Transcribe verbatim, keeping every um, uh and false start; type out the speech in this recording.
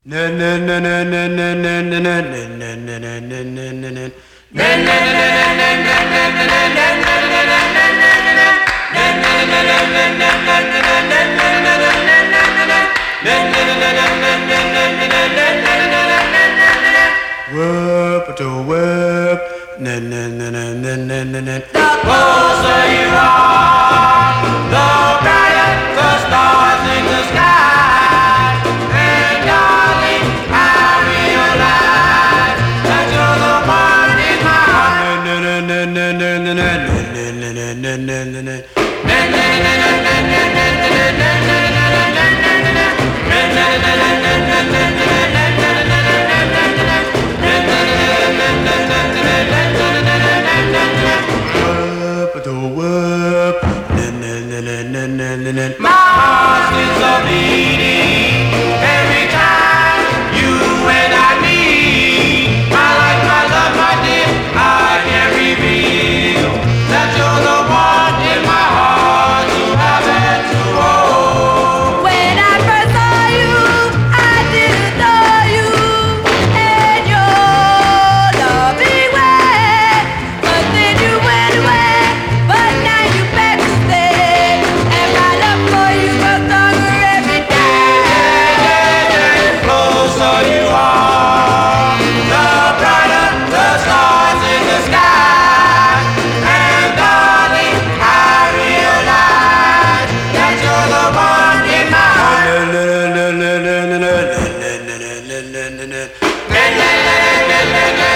Whoop to whoop, na na na na na na na na. The closer you are, the brighter the stars in the sky. And darling, I realize that you're the one in my heart. Na na na na na na na na na na na na na. Na na na na na na na na na na na na na. Na na na na na na na na na. My heart skips a beating every time you and I meet. My life, my love, my dear, I can reveal that you're the one in my heart to have and to hold. When I first saw you, I did adore you in your loving way. But then you went away, but now you're back to stay. And my love for you grows stronger every day. The closer you are, the brighter the stars in the sky. And darling, I realize that you're the one in my heart.